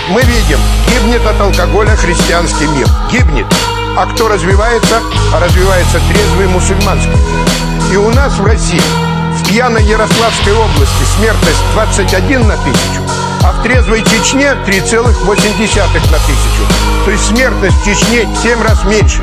Мы видим, гибнет от алкоголя христианский мир. Гибнет. А кто развивается? А развивается трезвый мусульманский. И у нас в России, в пьяной Ярославской области, смертность 21 на 1000, а в трезвой Чечне 3,8 на 1000. То есть смертность в Чечне 7 раз меньше.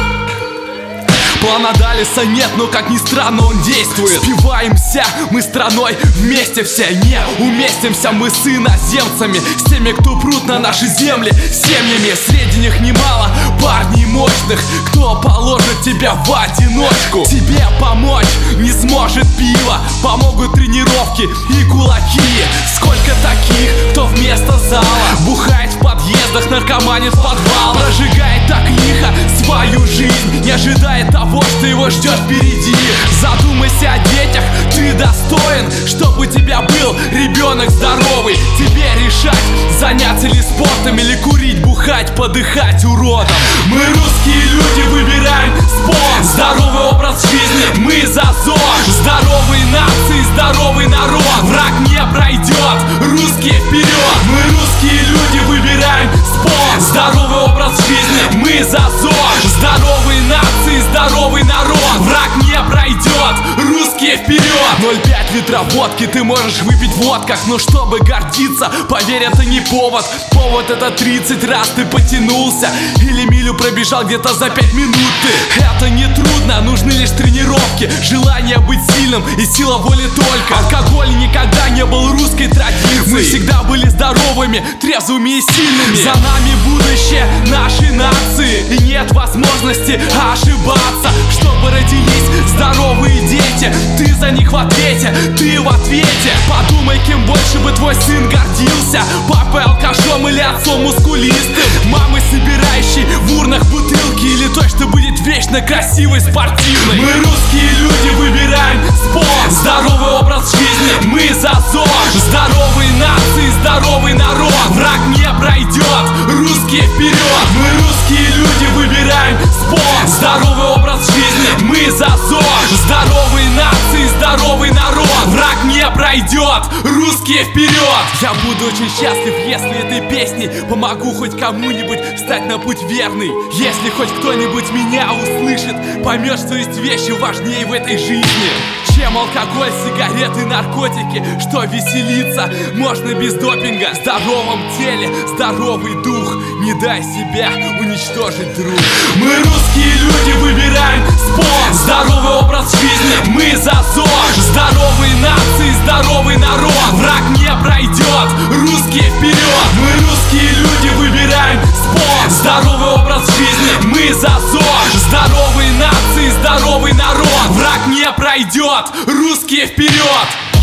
Плана Далиса нет, но как ни странно он действует. Спиваемся мы страной вместе все. Не уместимся мы с иноземцами, с теми, кто прут на наши земли семьями. Среди них немало парней мощных, кто положит тебя в одиночку. Тебе помочь не сможет пиво, помогут тренировки и кулаки. Сколько таких, кто вместо зала бухает в подъездах, наркоманит в подвал, прожигает так лихо свою жизнь, не ожидает того, что его ждет впереди. Задумайся о детях, ты достоин, чтобы у тебя был ребенок здоровый. Тебе решать, заняться ли спортом или курить, бухать, подыхать уродом. Мы русские люди выбираем спорт, здоровый образ жизни, мы за ЗОЖ. Здоровые нации, здоровый народ, враг не пройдет, русские вперед. Мы русские люди выбираем спорт, здоровый образ жизни, мы за ЗОЖ. Здоровые нации, здоровый народ, враг не пройдет, русские вперед. 0,5 литра водки ты можешь выпить в водках, но чтобы гордиться, поверь, это не повод. Повод — это 30 раз ты потянулся или милю пробежал где-то за 5 минут ты. Это не трудно, нужны лишь тренировки, желание быть сильным и сила воли только. Алкоголь никогда не был русской традицией. Мы всегда были здоровыми, трезвыми и сильными. За нами будущее нашей нации, и нет возможности ошибаться. Чтобы родились здоровые дети, ты за них в ответе, ты в ответе. Подумай, кем больше бы твой сын гордился: папой алкашом или отцом мускулистым, мамой, собирающей в урнах бутылки, или той, что будет вечно красивой, спортивной. Мы русские люди выбираем спорт, здоровый образ жизни, мы за ЗОЖ. Здоровые нации, здоровый народ, враг не пройдет, русские вперед. Мы русские люди выбираем спорт, здоровый образ жизни, мы за ЗОЖ. Здоровые нации, здоровый народ, враг не пройдет, русские вперед. Я буду очень счастлив, если этой песней помогу хоть кому-нибудь встать на путь верный. Если хоть кто-нибудь меня услышит, поймет, что есть вещи важнее в этой жизни, чем алкоголь, сигареты, наркотики. Что веселиться можно без допинга. В здоровом теле здоровый дух, не дай себя уничтожить, друг. Мы русские люди выбираем спорт, здоровый образ жизни, мы за ЗОЖ. Здоровые нации, здоровый народ, враг не пройдет, русские вперед. Мы русские люди выбираем спорт, здоровый образ жизни, мы за ЗОЖ. Здоровые нации, здоровый народ, враг не пройдет, русские вперед.